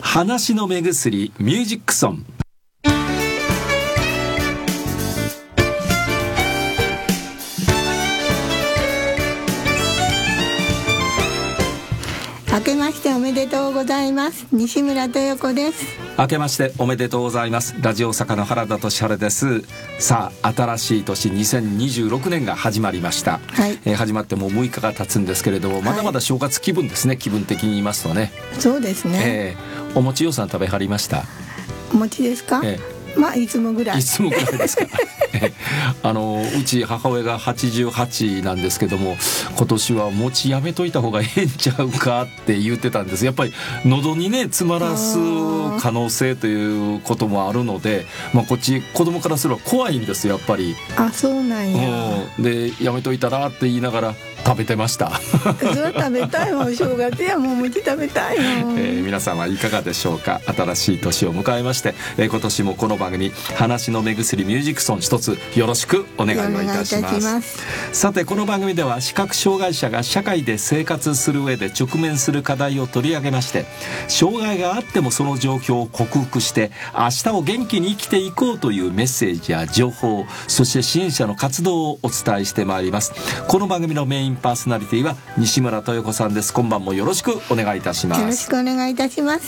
話の目薬ミュージックソン。 明けましておめでとうございます。西村豊子です。 明けましておめでとうございます。ラジオ大阪の原田俊晴です。さあ、新しい年2026年が始まりました、はい。始まってもう6日が経つんですけれども、まだまだ正月気分ですね。気分的に言いますとね。 そうですね、 お餅予算食べはりました？ お餅ですか？まあいつもぐらい。 いつもぐらいですか。うち母親が88なんですけども、今年は餅やめといた方がええんちゃうかって言ってたんです。やっぱり喉にね詰まらす可能性ということもあるので、こっち子供からすれば怖いんですよ、やっぱり。 あ、そうなんや。 でやめといたらって言いながら食べてました。 それは食べたいわ。お正月やもう餅食べたいの。 皆さんはいかがでしょうか。新しい年を迎えまして、今年もこの番組話の目薬ミュージックソン一つよろしくお願いをいたします。さて、この番組では視覚障害者が社会で生活する上で直面する課題を取り上げまして、障害があってもその状況を克服して明日を元気に生きていこうというメッセージや情報、そして支援者の活動をお伝えしてまいります。この番組のメインパーソナリティは西村豊子さんです。今晩もよろしくお願いいたします。 よろしくお願いいたします。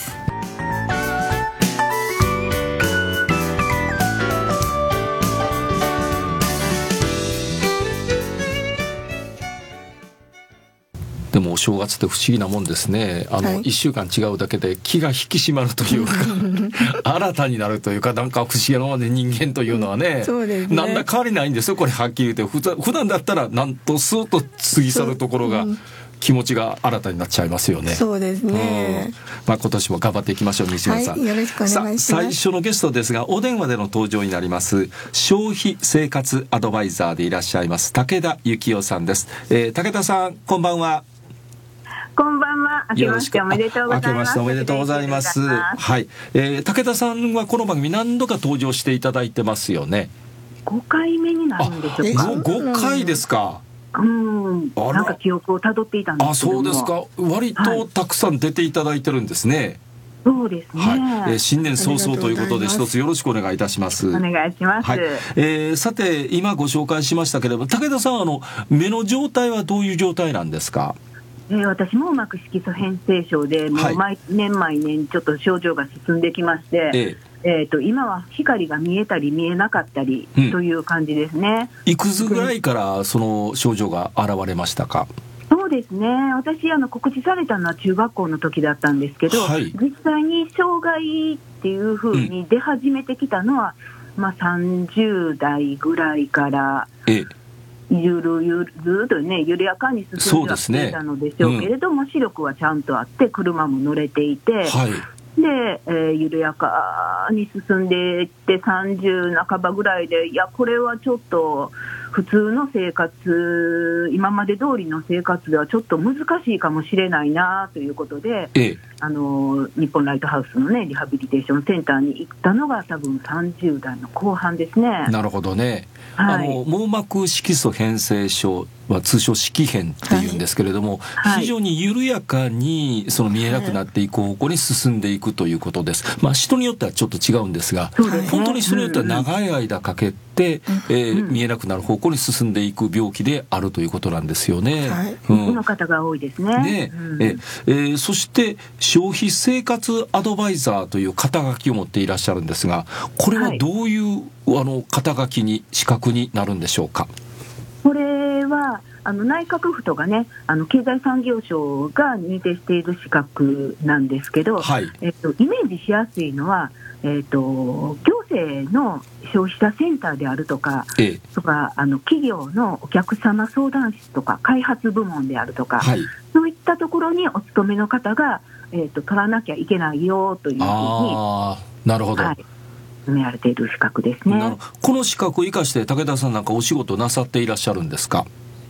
でもお正月って不思議なもんですね。1週間違うだけで気が引き締まるというか新たになるというか、なんか不思議なもんで、人間というのはね、 そうですね、 なんだ変わりないんですよ、これはっきり言って。普段だったらなんとスーッと過ぎ去るところが、気持ちが新たになっちゃいますよね。 そうですね、 今年も頑張っていきましょう。西村さん、 よろしくお願いします。 最初のゲストですが、お電話での登場になります消費生活アドバイザーでいらっしゃいます武田幸男さんです。武田さん、こんばんは。 こんばんは。明けましておめでとうございます。 明けましておめでとうございます。はい、武田さんはこの番組何度か登場していただいてますよね。 5回目になるんでしょうか。 5回ですか。 なんか記憶をたどっていたんですけども。 そうですか。割とたくさん出ていただいてるんですね。 そうですね、 新年早々ということで一つよろしくお願いいたします。 お願いします。 さて、今ご紹介しましたけれども、武田さん、目の状態はどういう状態なんですか？ 私も膜色素変性症で、もう毎年ちょっと症状が進んできまして、今は光が見えたり見えなかったりという感じですね。 いくつぐらいからその症状が現れましたか？ そうですね、私告知されたのは中学校の時だったんですけど、実際に障害っていう風に出始めてきたのは、30代ぐらいから、ずっとね緩やかに進んではきていたのでしょうけれども、視力はちゃんとあって車も乗れていて、で、緩やかに進んでいって30半ばぐらいで、いやこれはちょっと普通の生活、今まで通りの生活ではちょっと難しいかもしれないなということで、日本ライトハウスのねリハビリテーションセンターに行ったのが多分30代の後半ですね。 なるほどね。網膜色素変性症は通称色変っていうんですけれども、非常に緩やかにその見えなくなっていく方向に進んでいくということです。人によってはちょっと違うんですが、本当に人によっては長い間かけて、見えなくなる方向に進んでいく病気であるということなんですよね。 この方が多いですね。 そして消費生活アドバイザーという肩書きを持っていらっしゃるんですが、これはどういう肩書きに資格になるんでしょうか？ これは内閣府とかね、経済産業省が認定している資格なんですけど、イメージしやすいのは、行政の消費者センターであるとか、企業のお客様相談室とか開発部門であるとか、そういったところにお勤めの方が、取らなきゃいけないよというふうに、 なるほど、 決められている資格ですね。 この資格を生かして武田さんなんかお仕事なさっていらっしゃるんですか？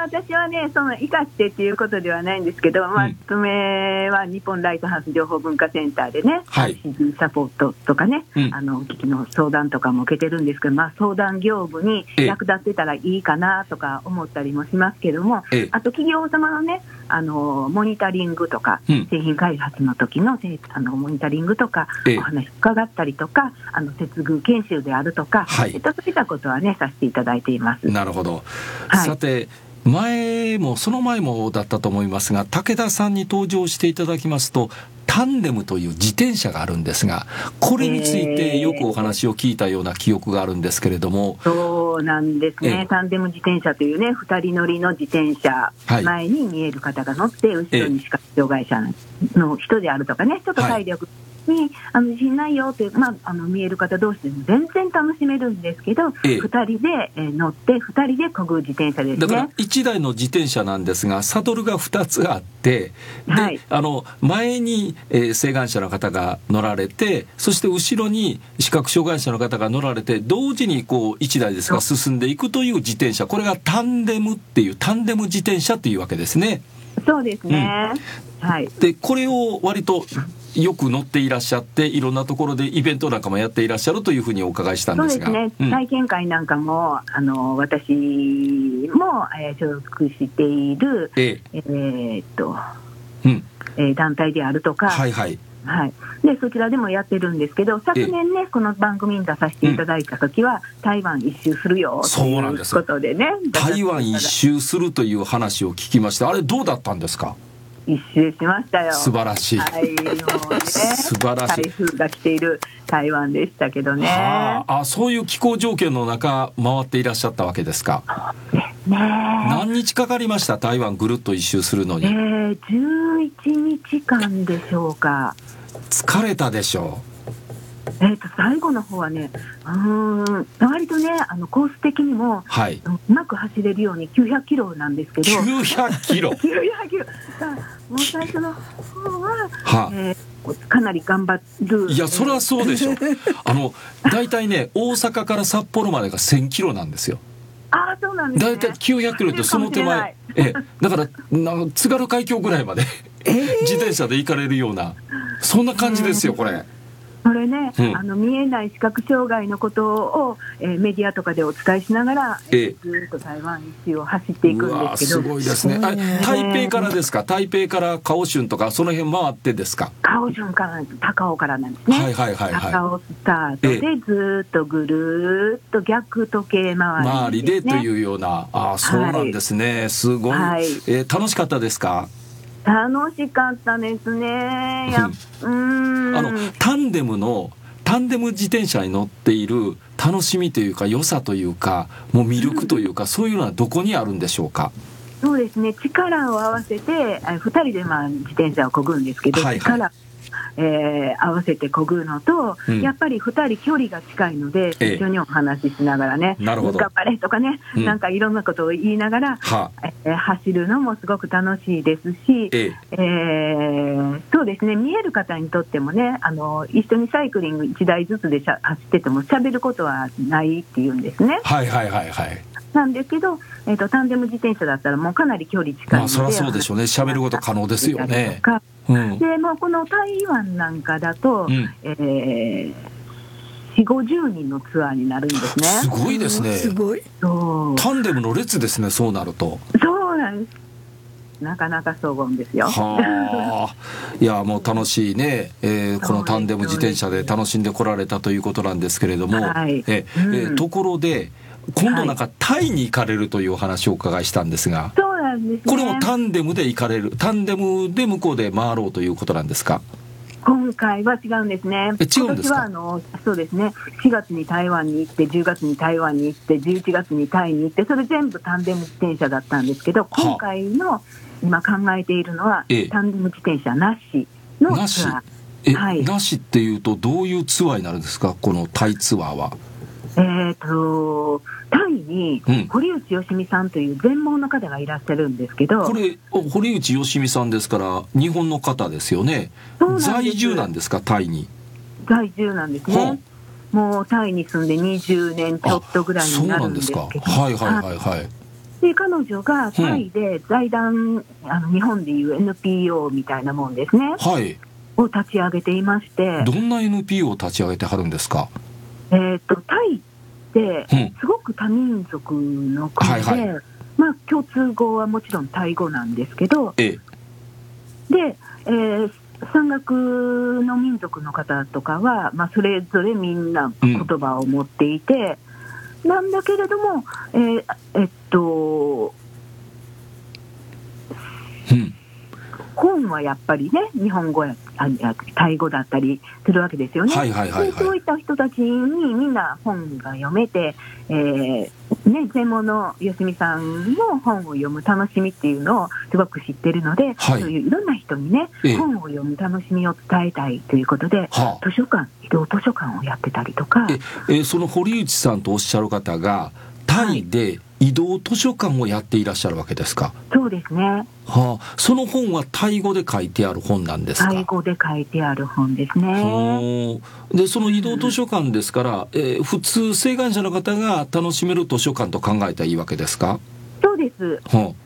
私はね、その生かしてっていうことではないんですけど、勤めは日本ライトハウス情報文化センターでね、CD サポートとかね、機器の相談とかも受けてるんですけど、相談業務に役立ってたらいいかなとか思ったりもしますけども、あと企業様のね、モニタリングとか、製品開発の時のモニタリングとか、お話伺ったりとか、接遇研修であるとか、そういったことはね、させていただいています。 なるほど。さて、前もその前もだったと思いますが、武田さんに登場していただきますと、タンデムという自転車があるんですが、これについてよくお話を聞いたような記憶があるんですけれども。 そうなんですね。タンデム自転車というね、2人乗りの自転車、前に見える方が乗って、後ろに視覚障害者の人であるとかね、ちょっと体力に自信ないよって、見える方同士でも全然楽しめるんですけど、2人で乗って2人で漕ぐ自転車ですね。 だから1台の自転車なんですが、サドルが2つあって、で、前に、晴眼者の方が乗られて、そして後ろに視覚障害者の方が乗られて、同時にこう1台ですが進んでいくという自転車、これがタンデムっていう、タンデム自転車というわけですね。 そうですね、 でこれを割とよく乗っていらっしゃって、いろんなところでイベントなんかもやっていらっしゃるというふうにお伺いしたんですが。 そうですね、体験会なんかも私も、所属している、団体であるとか、でそちらでもやってるんですけど、昨年ね、この番組に出させていただいた時は、台湾一周するよということでね、 台湾一周するという話を聞きまして、あれどうだったんですか？ 一周しましたよ。 素晴らしい、素晴らしい。 台風が来ている台湾でしたけどね。 そういう気候条件の中回っていらっしゃったわけですか？何日かかりました？台湾ぐるっと一周するのに。 11日間でしょうか。 疲れたでしょう。最後の方はね、割とね、コース的にも、うまく走れるように900キロなんですけど。 900キロ 900キロ。もう最初の方は、かなり頑張る。 いや、そりゃそうでしょ。だいたいね、大阪から札幌までが1000キロなんですよ。 そうなんですね。 だいたい900キロってその手前。だから津軽海峡ぐらいまで自転車で行かれるような、そんな感じですよ、これ。 これね、見えない視覚障害のことを、メディアとかでお伝えしながら、ずっと台湾一周を走っていくんですけど。 すごいですね。台北からですか？台北からカオシュンとかその辺回ってですか？ カオシュンから高尾からなんですね。高尾スタートでずっとぐるっと逆時計回りでというような。そうなんですね。すごい。楽しかったですか？ 楽しかったですね。 タンデム自転車に乗っている楽しみというか、良さというか、もう魅力というか、そういうのはどこにあるんでしょうか？ そうですね、力を合わせて2人で自転車を漕ぐんですけど、力合わせて漕ぐのと、やっぱり2人距離が近いので、一緒にお話ししながらね、頑張れとかね、なんかいろんなことを言いながら、走るのもすごく楽しいですし、そうですね、見える方にとってもね、一緒にサイクリング1台ずつで走ってても喋ることはないっていうんですね。なんですけど、タンデム自転車だったらもうかなり距離近いので、 そりゃそうでしょうね、喋ること可能ですよね。 でもうこの台湾なんかだと、40、50人のツアーになるんですね。 すごいですね。 すごい。 タンデムの列ですね、そうなると。 そうなんです。なかなか荘厳ですよ。 いや、もう楽しいね、このタンデム自転車で楽しんでこられたということなんですけれども、ところで今度なんかタイに行かれるというお話をお伺いしたんですが、 そうなんですね。 これもタンデムで行かれる、タンデムで向こうで回ろうということなんですか？ 今回は違うんですね。 違うんですか？ 今年はそうですね、4月に台湾に行って、10月に台湾に行って、11月にタイに行って、それ全部タンデム自転車だったんですけど、今回の今考えているのは、タンデム自転車なしのツアー。 なしっていうとどういうツアーになるんですか、このタイツアーは？ タイに堀内よしみさんという全盲の方がいらっしゃるんですけど、 これ堀内よしみさんですから日本の方ですよね。在住なんですか？タイに在住なんですね。もうタイに住んで20年ちょっとぐらいになるんですけど、でで彼女がタイで財団、日本でいう NPO みたいなもんですね、 はい、 を立ち上げていまして。 どんな NPO を立ち上げてはるんですか？ タイってすごく多民族の国で、はいはい、まあ、共通語はもちろんタイ語なんですけど、で、山岳の民族の方とかは、まあ、それぞれみんな言葉を持っていて、なんだけれども、本はやっぱりね、日本語やタイ語だったりするわけですよね。そういった人たちにみんな本が読めて、全盲のよしみさんの本を読む楽しみっていうのをすごく知ってるので、そういういろんな人にね、本を読む楽しみを伝えたいということで、移動図書館をやってたりとか。 その堀内さんとおっしゃる方がタイで移動図書館をやっていらっしゃるわけですか？ そうですね。 その本はタイ語で書いてある本なんですか？ タイ語で書いてある本ですね。 でその移動図書館ですから、普通晴眼者の方が楽しめる図書館と考えたらいいわけですか？ そうです。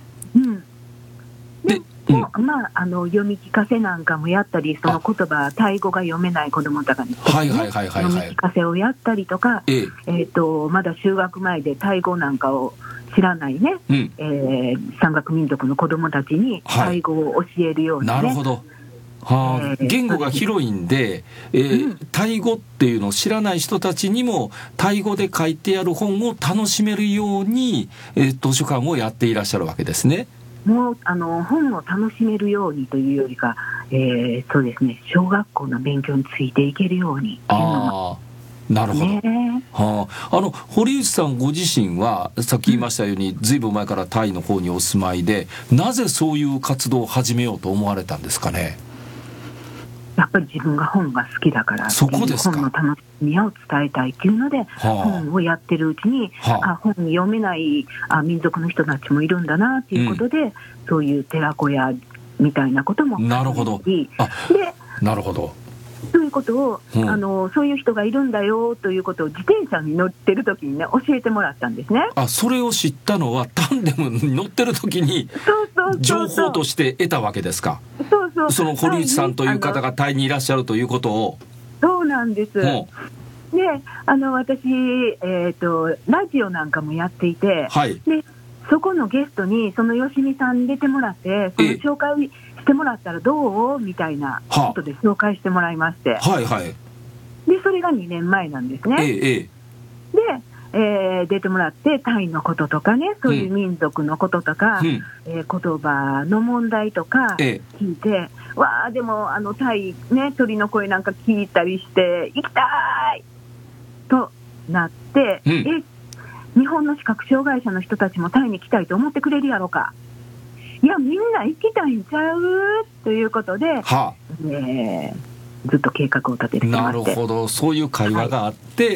まあ、読み聞かせなんかもやったり、その言葉タイ語が読めない子どもとかに、読み聞かせをやったりとか、まだ就学前でタイ語なんかを知らないね、山岳民族の子どもたちにタイ語を教えるような、ね、 なるほど。言語が広いんで、タイ語っていうのを知らない人たちにもタイ語で書いてある本を楽しめるように、図書館をやっていらっしゃるわけですね。 もう本を楽しめるようにというよりか、そうですね、小学校の勉強についていけるようにっていうのも。 なるほど。堀内さんご自身はさっき言いましたように、ずいぶん前からタイの方にお住まいで、なぜそういう活動を始めようと思われたんですかね？ やっぱり自分が本が好きだから、 そこですか？ 本の楽しみを伝えたいっていうので、本をやってるうちに、本読めない民族の人たちもいるんだなっていうことで、そういう寺子屋みたいなこともなるほど。なるほど。 そういうことを、そういう人がいるんだよということを自転車に乗ってる時にね、教えてもらったんですね。 それを知ったのはタンデムに乗ってる時に情報として得たわけですか？その堀内さんという方がタイにいらっしゃるということを。 そうなんです。で、私、ラジオなんかもやっていて、でそこのゲストにそのよしみさんに出てもらって、その紹介してもらったらどうみたいなことで紹介してもらいまして、でそれが2年前なんですね。で、出てもらってタイのこととかね、そういう民族のこととか、言葉の問題とか聞いて、でもタイね、鳥の声なんか聞いたりして行きたいとなって、日本の視覚障害者の人たちもタイに来たいと思ってくれるやろか、いやみんな行きたいんちゃうということで、ずっと計画を立ててきまして。 なるほど、そういう会話があって、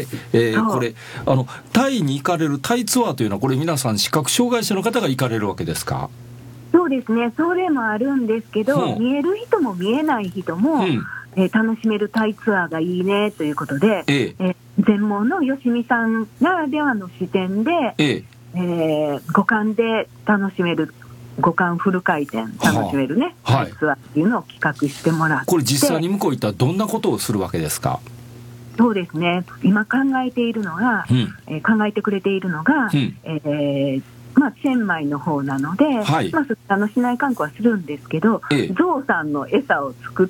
これタイに行かれるタイツアーというのは、これ皆さん視覚障害者の方が行かれるわけですか？ そうですね、それもあるんですけど、見える人も見えない人も、楽しめるタイツアーがいいねということで、全盲のよしみさんならではの視点で、五感で楽しめる、五感フル回転楽しめるね、タイツアーっていうのを企画してもらって。 これ実際に向こう行ったらどんなことをするわけですか？ そうですね、今考えているのが、考えてくれているのが、チェンマイの方なので、市内観光はするんですけど、ゾウさんの餌を作って、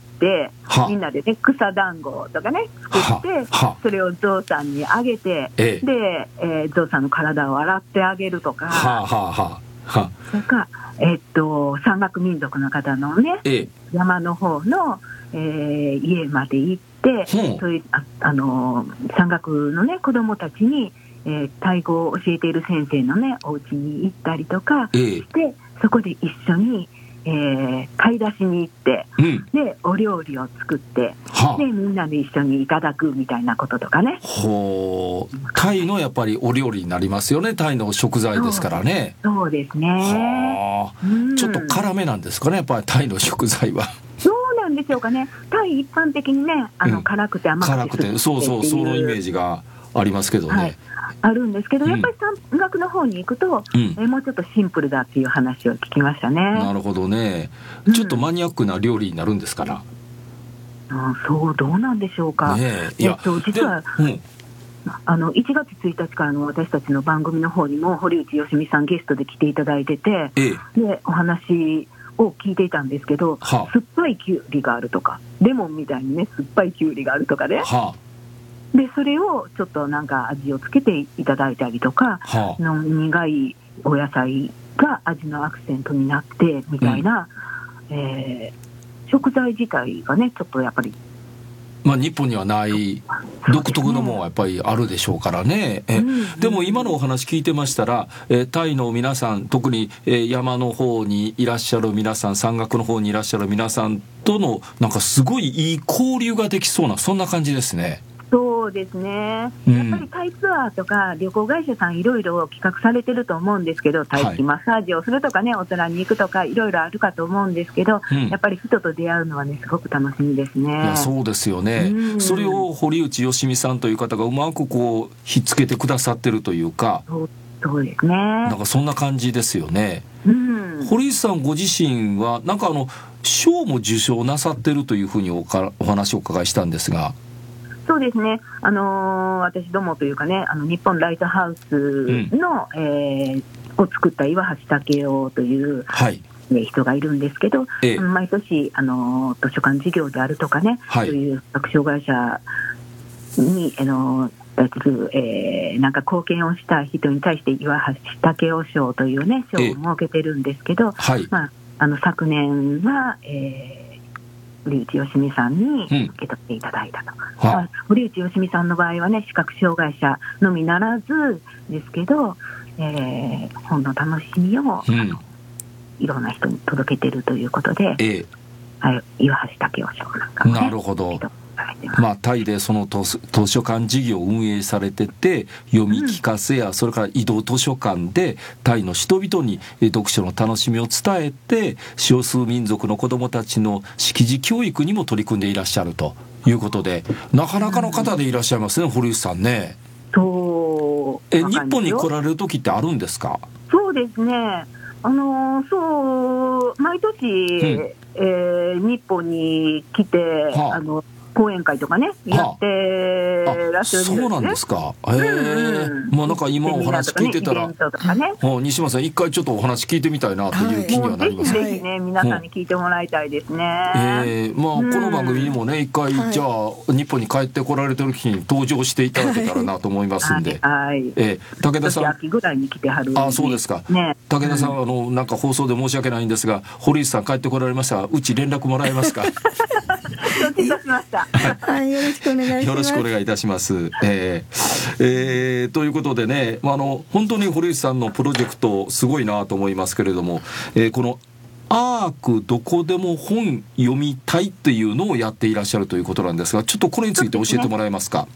みんなでね、草団子とかね作って、それをゾウさんにあげて、で、ゾウさんの体を洗ってあげるとか、それから山岳民族の方のね、山の方の、家まで行って、そういう山岳のね子どもたちにタイ語を教えている先生のねお家に行ったりとかして、そこで一緒に、買い出しに行って、でお料理を作って、でみんなで一緒にいただくみたいなこととかね。 タイのやっぱりお料理になりますよね、タイの食材ですからね。 そうですね。 ちょっと辛めなんですかね、やっぱりタイの食材は。 そうなんでしょうかね。タイ一般的にね、辛くて甘くて、 そうのイメージが。 ありますけどね、 はい、あるんですけど、やっぱり山岳の方に行くと、もうちょっとシンプルだっていう話を聞きましたね。 なるほどね。ちょっとマニアックな料理になるんですから、 そうどうなんでしょうか、 ね、いや実は1月1日からの私たちの番組の方にも堀内芳美さんゲストで来ていただいてて、でお話を聞いていたんですけど、酸っぱいきゅうりがあるとか、レモンみたいにね酸っぱいきゅうりがあるとかね、でそれをちょっとなんか味をつけていただいたりとか、苦いお野菜が味のアクセントになってみたいな、食材自体がねちょっとやっぱり日本にはない独特のものはやっぱりあるでしょうからね。でも今のお話聞いてましたら、タイの皆さん、特に山の方にいらっしゃる皆さん、山岳の方にいらっしゃる皆さんとのなんかすごいいい交流ができそうな、そんな感じですね。 そうですね、やっぱりタイツアーとか旅行会社さんいろいろ企画されてると思うんですけど、タイ式マッサージをするとかね、お寺に行くとかいろいろあるかと思うんですけど、やっぱり人と出会うのはねすごく楽しみですね。いやそうですよね、それを堀内芳美さんという方がうまくこうひっつけてくださってるというか、 そうですね、 なんかそんな感じですよね。堀内さんご自身はなんか賞も受賞なさってるというふうにお話をお伺いしたんですが。 そうですね、私どもというかね、日本ライトハウスの、を作った岩橋武夫という、人がいるんですけど、毎年図書館事業であるとかね、そういう視覚障害者になんか貢献をした人に対して岩橋武夫賞というね賞を設けてるんですけど、昨年は、堀内芳美さんに受け取っていただいたと、堀内芳美さんの場合はね視覚障害者のみならずですけど、本の楽しみを、いろんな人に届けているということで、岩橋武夫賞なんかもね。 なるほど。タイでその図書館事業を運営されてて、読み聞かせやそれから移動図書館でタイの人々に読書の楽しみを伝えて、少数民族の子どもたちの識字教育にも取り組んでいらっしゃるということで、なかなかの方でいらっしゃいますね、堀内さんね。日本に来られる時ってあるんですか？ そうですね、毎年、日本に来て、講演会とかねやってらっしゃるんですね。 そうなんですか。なんか今お話聞いてたら、西村さん一回ちょっとお話聞いてみたいなという気にはなります。 ぜひね皆さんに聞いてもらいたいですね。 この番組にもね一回、じゃあ日本に帰ってこられてる日に登場していただけたらなと思いますんで、武田さん秋ぐらいに来てはる。 そうですか、武田さんなんか放送で申し訳ないんですが、堀内さん帰ってこられましたらうち連絡もらえますか？ 承知いたしました。 よろしくお願いします。 よろしくお願いいたします。ということでね、本当に堀内さんのプロジェクトすごいなと思いますけれども、このアークどこでも本読みたいっていうのをやっていらっしゃるということなんですが、ちょっとこれについて教えてもらえますか？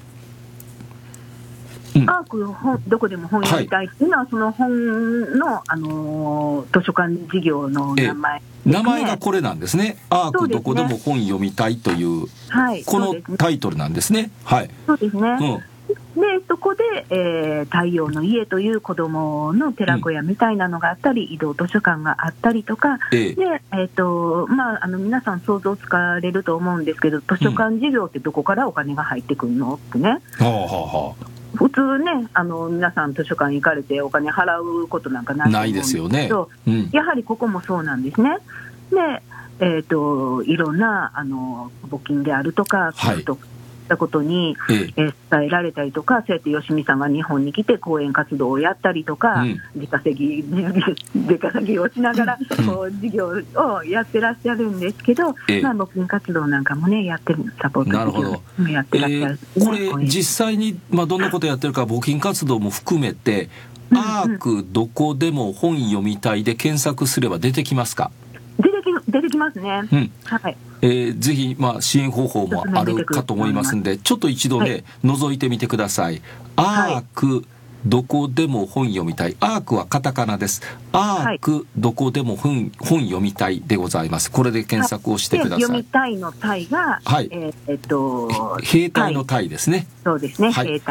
アークどこでも本読みたいっていうのは、その本の、図書館事業の名前、 名前がこれなんですね。アークどこでも本読みたいという、このタイトルなんですね。 そうですね。でそこで、太陽の家という子どもの寺小屋みたいなのがあったり、移動図書館があったりとか、で皆さん想像つかれると思うんですけど、図書館事業ってどこからお金が入ってくるのってね。普通ね、皆さん図書館行かれてお金払うことなんかないですよね。やはりここもそうなんですね。で、いろんな募金であるとか、ったことに、伝えられたりとか、そうやって吉見さんが日本に来て講演活動をやったりとか、出稼ぎをしながら事業をやってらっしゃるんですけど、募金活動なんかもねやってる、サポート事業もやってらっしゃる、 これ実際に、どんなことやってるか募金活動も含めて、アークどこでも本読みたいで検索すれば出てきますか？ 出てきますね。 ぜひ、支援方法もあるかと思いますんで、ちょっと一度ね、覗いてみてください。アークどこでも本読みたい。アークはカタカナです。アークどこでも本読みたいでございます。これで検索をしてください。 読みたいのたいが、 兵隊の隊ですね。 そうですね。兵隊。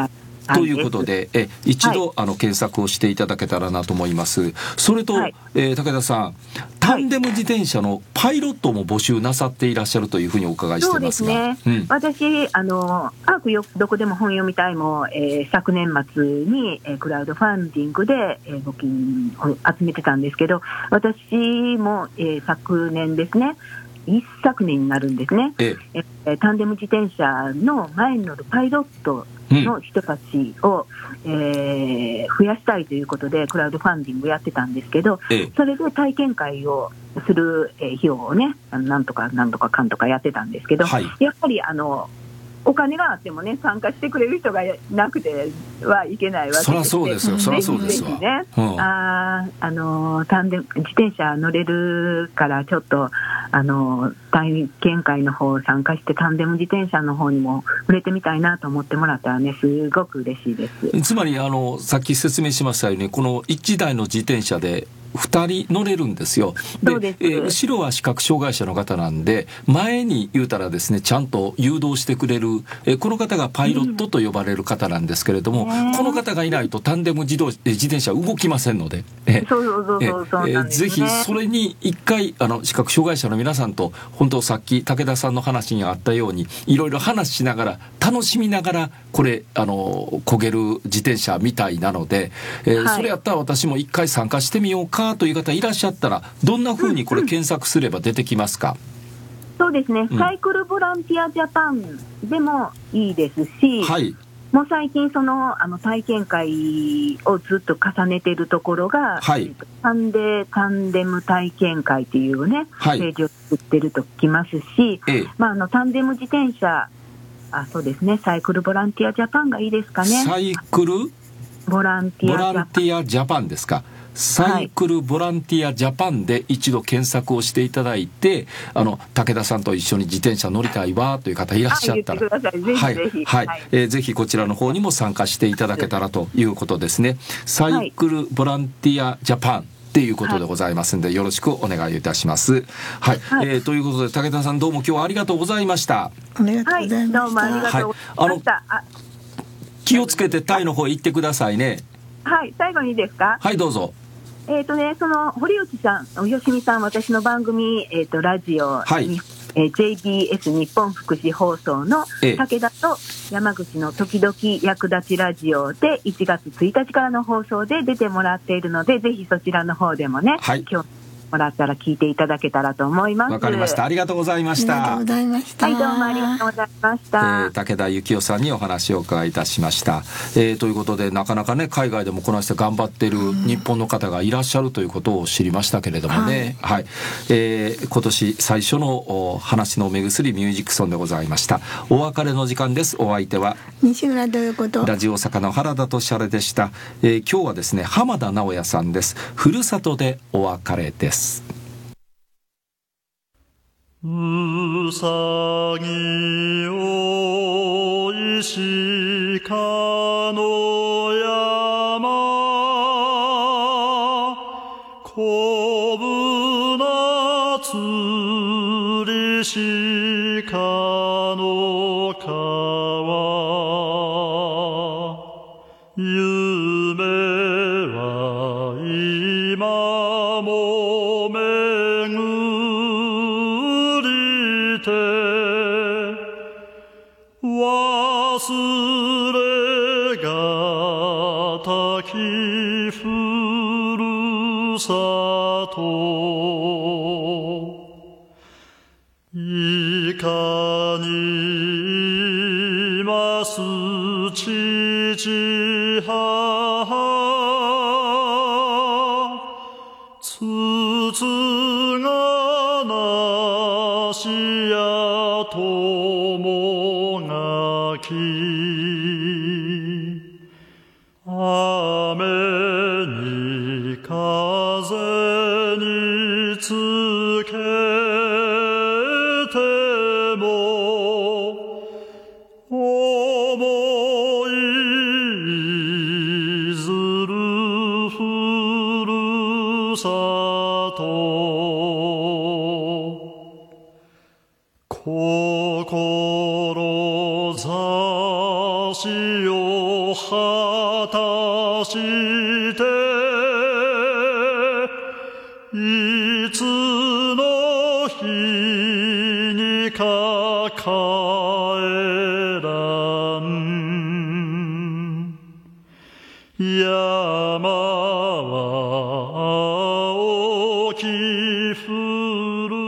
ということで、一度、検索をしていただけたらなと思います。それと、武田さん、タンデム自転車のパイロットも募集なさっていらっしゃるというふうにお伺いしてますが。 そうですね。私、アークどこでも本読みたいも、昨年末に、クラウドファンディングで、募金を集めてたんですけど、私も、昨年ですね、一昨年になるんですね、タンデム自転車の前に乗るパイロットの人たちを、増やしたいということでクラウドファンディングやってたんですけど、それで体験会をする費用をね、なんとかかんとかやってたんですけど、やっぱりお金があってもね、参加してくれる人がなくてはいけないわけです。 そりゃそうですよ、そりゃそうですわ。 ね、タンデム自転車乗れるからちょっと体験会の方参加してタンデム自転車の方にも触れてみたいなと思ってもらったらね、すごく嬉しいです。 つまりさっき説明しましたように、この1台の自転車で2人乗れるんですよ。で、後ろは視覚障害者の方なんで、前に言うたらですね、ちゃんと誘導してくれる、この方がパイロットと呼ばれる方なんですけれども、この方がいないとタンデム自転車動きませんので、ぜひそれに一回視覚障害者の皆さんと、本当さっき武田さんの話にあったようにいろいろ話しながら楽しみながら、これ漕げる自転車みたいなので、それやったら私も一回参加してみようかという方いらっしゃったら、どんな風にこれ検索すれば出てきますか？ そうですね、サイクルボランティアジャパンでもいいですし、もう最近体験会をずっと重ねているところが、タンデム体験会というね、ページを作ってると聞きますし、タンデム自転車、そうですね、サイクルボランティアジャパンがいいですかね。 サイクルボランティアジャパンですか。サイクルボランティアジャパンで一度検索をしていただいて、武田さんと一緒に自転車乗りたいわという方いらっしゃったら、ぜひこちらの方にも参加していただけたらということですね。サイクルボランティアジャパンっていうことでございますので、よろしくお願いいたします。ということで武田さん、どうも今日はありがとうございました。 ありがとうございました。 どうもありがとうございました。 気をつけてタイの方へ行ってくださいね。 最後にいいですか？ どうぞ。 その堀内さん、吉見さん、私の番組、ラジオに、JBS 日本福祉放送の武田と山口の時々役立ちラジオで1月1日からの放送で出てもらっているので、ぜひそちらの方でもね、今日もらったら聞いていただけたらと思います。 わかりました。ありがとうございました。 ありがとうございました。 どうもありがとうございました。 武田幸男さんにお話を伺いいたしました。ということで、なかなかね、海外でもこなして頑張っている日本の方がいらっしゃるということを知りましたけれどもね。今年最初の話の目薬ミュージックソンでございました。お別れの時間です。お相手は西村ということラジオ大阪の原田俊晴でした。今日はですね、浜田直也さんです。ふるさとでお別れです。 うさぎおいしかの山こぶなつりしかの川夢は今も忘れがたきふるさといかにます父母つつがなしやともがき雨に風につけても思いずるふるさと志をか帰らん山は青き降る。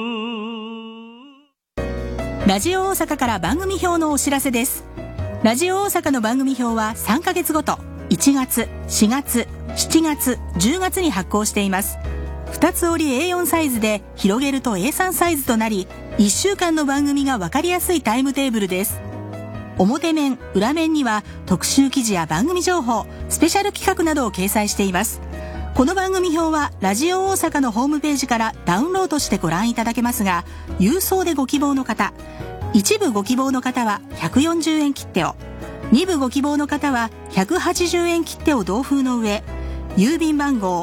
ラジオ大阪から番組表のお知らせです。ラジオ大阪の番組表は3ヶ月ごと1月、4月、7月、10月に発行しています。2つ折り A4 サイズで広げると A3 サイズとなり、1週間の番組が分かりやすいタイムテーブルです。表面、裏面には特集記事や番組情報、スペシャル企画などを掲載しています。この番組表はラジオ大阪のホームページからダウンロードしてご覧いただけますが、郵送でご希望の方、一部ご希望の方は140円切手を、2部ご希望の方は180円切手を同封の上、郵便番号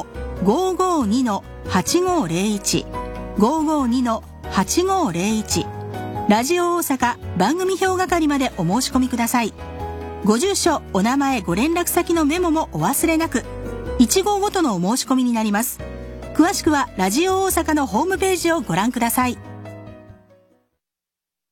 552-8501 552-8501 ラジオ大阪番組表係までお申し込みください。ご住所、お名前、ご連絡先のメモもお忘れなく。1号ごとのお申し込みになります。詳しくはラジオ大阪のホームページをご覧ください。